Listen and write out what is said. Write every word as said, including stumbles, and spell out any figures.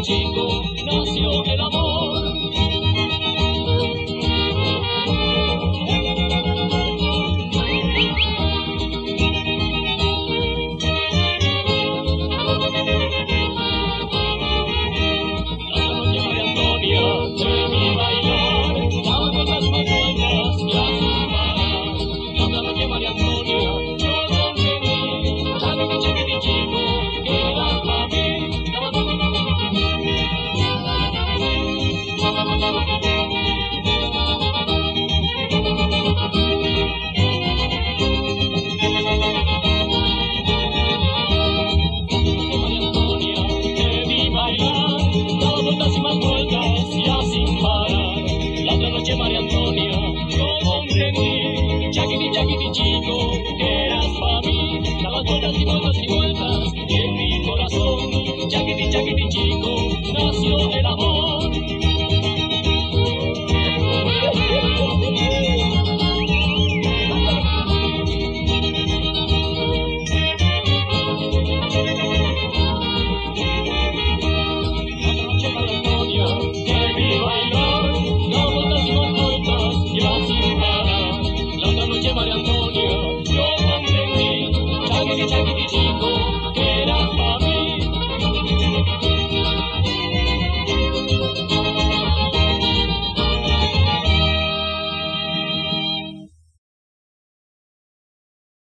chico nació el amor. María Antonia, yo comprendí, chaquiti, chaquiti, chico, que eras para mí, dabas vueltas y vueltas y vueltas, y en mi corazón, chaquiti, chaquiti, chico, nació el amor.